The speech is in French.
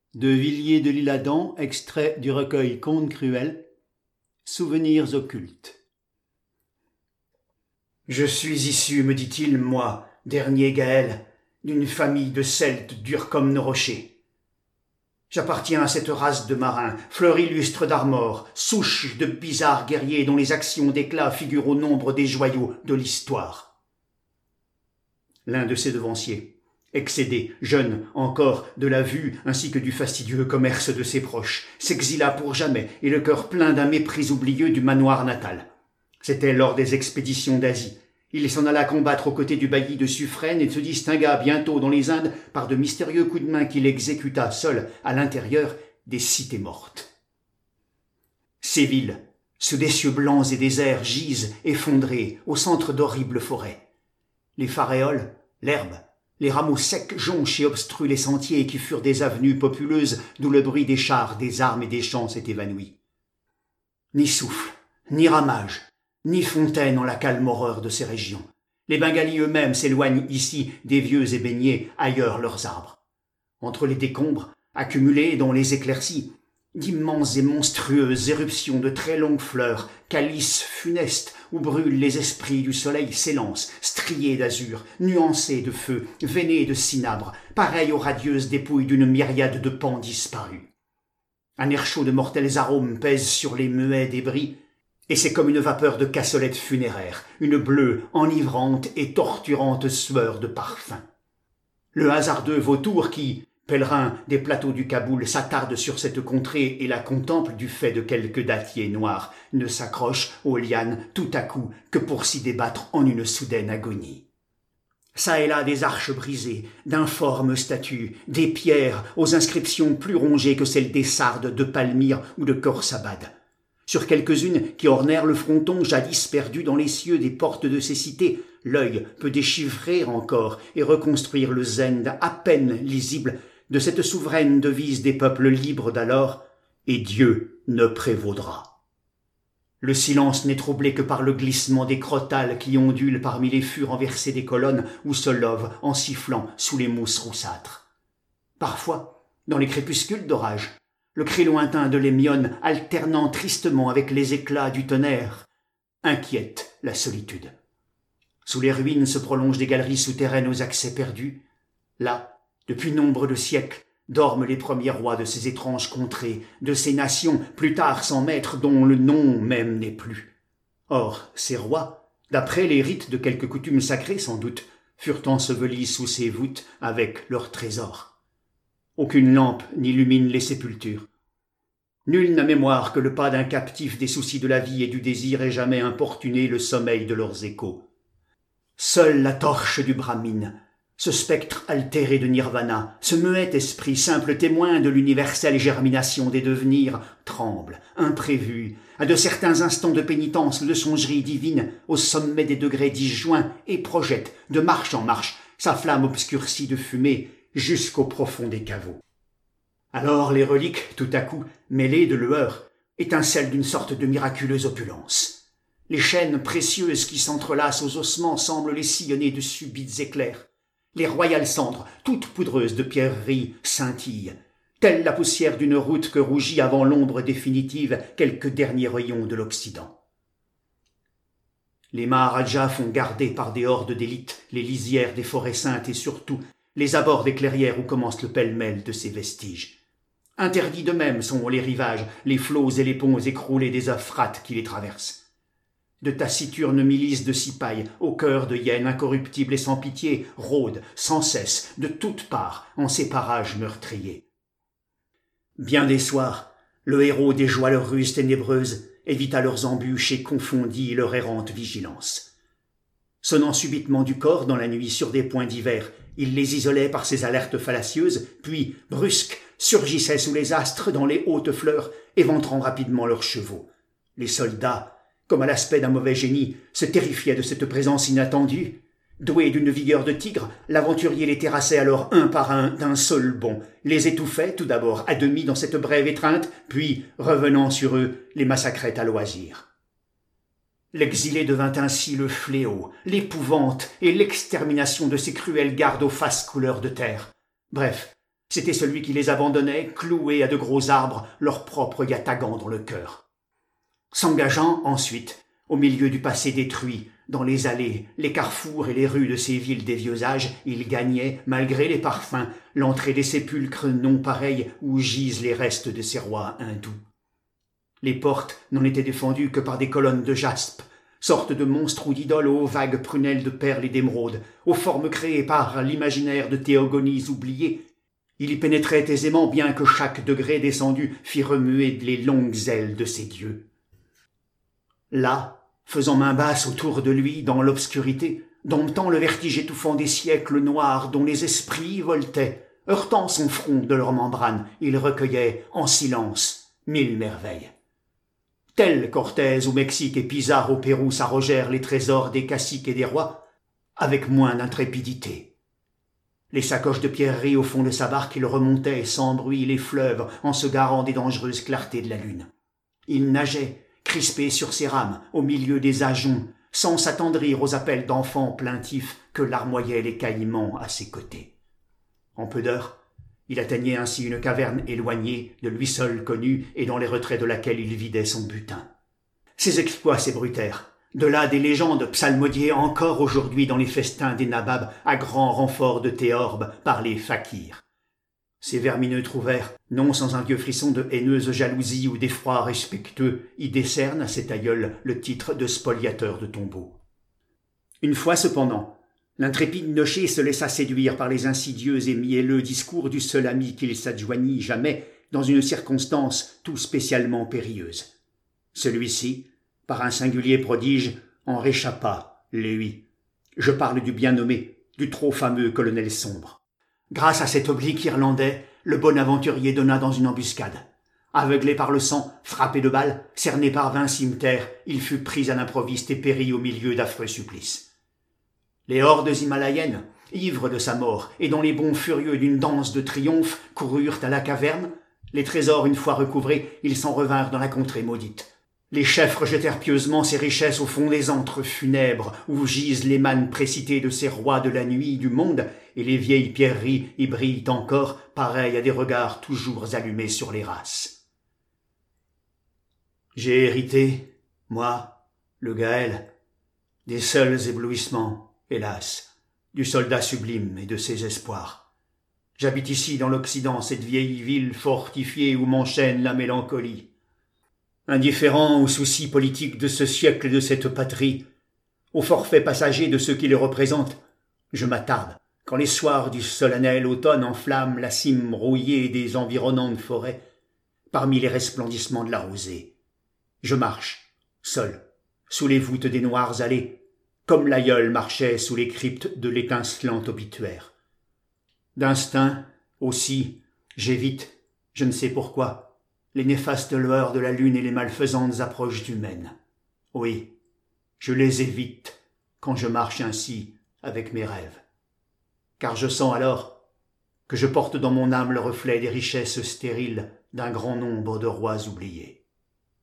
De Villiers de l'Isle-Adam, extrait du recueil Contes cruels, Souvenirs occultes. Je suis issu, me dit-il, moi, dernier Gaël, d'une famille de Celtes durs comme nos rochers. J'appartiens à cette race de marins, fleur illustre d'Armor, souche de bizarres guerriers dont les actions d'éclat figurent au nombre des joyaux de l'histoire. L'un de ses devanciers, excédé, jeune encore de la vue ainsi que du fastidieux commerce de ses proches, s'exila pour jamais et le cœur plein d'un mépris oublieux du manoir natal. C'était lors des expéditions d'Asie. Il s'en alla combattre aux côtés du bailli de Suffren et se distingua bientôt dans les Indes par de mystérieux coups de main qu'il exécuta seul à l'intérieur des cités mortes. Ces villes, sous des cieux blancs et déserts, gisent effondrées au centre d'horribles forêts. Les faréoles, l'herbe, les rameaux secs jonchent et obstruent les sentiers qui furent des avenues populeuses d'où le bruit des chars, des armes et des chants s'est évanoui. Ni souffle, ni ramage, ni fontaine en la calme horreur de ces régions. Les Bengalis eux-mêmes s'éloignent ici des vieux et baignés ailleurs leurs arbres. Entre les décombres, accumulés dans les éclaircies, d'immenses et monstrueuses éruptions de très longues fleurs, calices funestes où brûlent les esprits du soleil s'élancent, striés d'azur, nuancés de feu, veinés de cinabre, pareils aux radieuses dépouilles d'une myriade de pans disparus. Un air chaud de mortels arômes pèse sur les muets débris, et c'est comme une vapeur de cassolette funéraire, une bleue, enivrante et torturante sueur de parfum. Le hasardeux vautour qui, pèlerin des plateaux du Kaboul, s'attarde sur cette contrée et la contemple du fait de quelques dattiers noirs, ne s'accroche aux lianes tout à coup que pour s'y débattre en une soudaine agonie. Ça et là des arches brisées, d'informes statues, des pierres aux inscriptions plus rongées que celles des Sardes, de Palmyre ou de Khorsabad. Sur quelques-unes qui ornèrent le fronton jadis perdu dans les cieux des portes de ces cités, l'œil peut déchiffrer encore et reconstruire le zend à peine lisible de cette souveraine devise des peuples libres d'alors, et Dieu ne prévaudra. Le silence n'est troublé que par le glissement des crotales qui ondulent parmi les fûts renversés des colonnes ou se lovent en sifflant sous les mousses roussâtres. Parfois, dans les crépuscules d'orage, le cri lointain de l'hémione alternant tristement avec les éclats du tonnerre, inquiète la solitude. Sous les ruines se prolongent des galeries souterraines aux accès perdus. Là, depuis nombre de siècles, dorment les premiers rois de ces étranges contrées, de ces nations plus tard sans maître dont le nom même n'est plus. Or, ces rois, d'après les rites de quelques coutumes sacrées sans doute, furent ensevelis sous ces voûtes avec leurs trésors. Aucune lampe n'illumine les sépultures. Nul n'a mémoire que le pas d'un captif des soucis de la vie et du désir ait jamais importuné le sommeil de leurs échos. Seule la torche du Brahmine, ce spectre altéré de nirvana, ce muet esprit, simple témoin de l'universelle germination des devenirs, tremble, imprévu, à de certains instants de pénitence ou de songerie divine, au sommet des degrés disjoints, et projette, de marche en marche, sa flamme obscurcie de fumée, jusqu'au profond des caveaux. Alors les reliques, tout à coup, mêlées de lueur, étincellent d'une sorte de miraculeuse opulence. Les chaînes précieuses qui s'entrelacent aux ossements semblent les sillonner de subites éclairs. Les royales cendres, toutes poudreuses de pierreries, scintillent, telle la poussière d'une route que rougit avant l'ombre définitive quelques derniers rayons de l'Occident. Les Maharajas font garder par des hordes d'élite les lisières des forêts saintes et surtout les abords des clairières où commence le pêle-mêle de ces vestiges. Interdits de même sont les rivages, les flots et les ponts écroulés des Euphrate qui les traversent. De taciturnes milices de cipayes, au cœur de hyènes incorruptibles et sans pitié, rôdent sans cesse de toutes parts en ces parages meurtriers. Bien des soirs, le héros déjoua leurs ruses ténébreuses, évita leurs embûches et confondit leur errante vigilance. Sonnant subitement du corps dans la nuit sur des points divers, il les isolait par ses alertes fallacieuses, puis, brusques, surgissait sous les astres dans les hautes fleurs, éventrant rapidement leurs chevaux. Les soldats, comme à l'aspect d'un mauvais génie, se terrifiaient de cette présence inattendue. Doué d'une vigueur de tigre, l'aventurier les terrassait alors un par un d'un seul bond, les étouffait tout d'abord à demi dans cette brève étreinte, puis, revenant sur eux, les massacrait à loisir. L'exilé devint ainsi le fléau, l'épouvante et l'extermination de ces cruels gardes aux faces couleur de terre. Bref, C'était celui qui les abandonnait, cloués à de gros arbres, leur propre yatagan dans le cœur. S'engageant ensuite, au milieu du passé détruit, dans les allées, les carrefours et les rues de ces villes des vieux âges, il gagnait, malgré les parfums, l'entrée des sépulcres non pareils où gisent les restes de ces rois hindous. Les portes n'en étaient défendues que par des colonnes de jaspe, sorte de monstres ou d'idoles aux vagues prunelles de perles et d'émeraudes, aux formes créées par l'imaginaire de théogonies oubliées. Il y pénétrait aisément bien que chaque degré descendu fit remuer les longues ailes de ses dieux. Là, faisant main basse autour de lui dans l'obscurité, domptant le vertige étouffant des siècles noirs dont les esprits voletaient, heurtant son front de leurs membranes, il recueillait en silence 1000 merveilles. Tels qu'Orthez au Mexique et Pizarro au Pérou s'arrogèrent les trésors des caciques et des rois, avec moins d'intrépidité. Les sacoches de pierreries au fond de sa barque, il remontait sans bruit les fleuves en se garant des dangereuses clartés de la lune. Il nageait, crispé sur ses rames, au milieu des ajoncs, sans s'attendrir aux appels d'enfants plaintifs que larmoyaient les caïmans à ses côtés. En peu d'heures, il atteignait ainsi une caverne éloignée, de lui seul connue, et dans les retraits de laquelle il vidait son butin. Ses exploits s'ébrutèrent. De là des légendes psalmodiées encore aujourd'hui dans les festins des nababs à grand renfort de théorbes par les fakirs. Ces vermineux trouvères, non sans un vieux frisson de haineuse jalousie ou d'effroi respectueux, y décernent à cet aïeul le titre de spoliateur de tombeaux. Une fois cependant, l'intrépide nocher se laissa séduire par les insidieux et mielleux discours du seul ami qu'il s'adjoignit jamais dans une circonstance tout spécialement périlleuse. Celui-ci, par un singulier prodige, en réchappa, lui. Je parle du bien nommé, du trop fameux colonel Sombre. Grâce à cet oblique irlandais, le bon aventurier donna dans une embuscade. Aveuglé par le sang, frappé de balles, cerné par 20 cimetères, il fut pris à l'improviste et périt au milieu d'affreux supplices. Les hordes himalayennes, ivres de sa mort et dont les bonds furieux d'une danse de triomphe coururent à la caverne, les trésors une fois recouvrés, ils s'en revinrent dans la contrée maudite. Les chefs rejetèrent pieusement ces richesses au fond des antres funèbres où gisent les mânes précités de ces rois de la nuit du monde, et les vieilles pierreries y brillent encore, pareilles à des regards toujours allumés sur les races. J'ai hérité, moi, le Gaël, des seuls éblouissements, hélas, du soldat sublime et de ses espoirs. J'habite ici dans l'Occident, cette vieille ville fortifiée où m'enchaîne la mélancolie. Indifférent aux soucis politiques de ce siècle et de cette patrie, aux forfaits passagers de ceux qui les représentent, je m'attarde, quand les soirs du solennel automne enflamment la cime rouillée des environnantes forêts, parmi les resplendissements de la rosée. Je marche, seul, sous les voûtes des noires allées, comme l'aïeul marchait sous les cryptes de l'étincelante obituaire. D'instinct, aussi, j'évite, je ne sais pourquoi, les néfastes lueurs de la lune et les malfaisantes approches humaines. Oui, je les évite quand je marche ainsi avec mes rêves. Car je sens alors que je porte dans mon âme le reflet des richesses stériles d'un grand nombre de rois oubliés.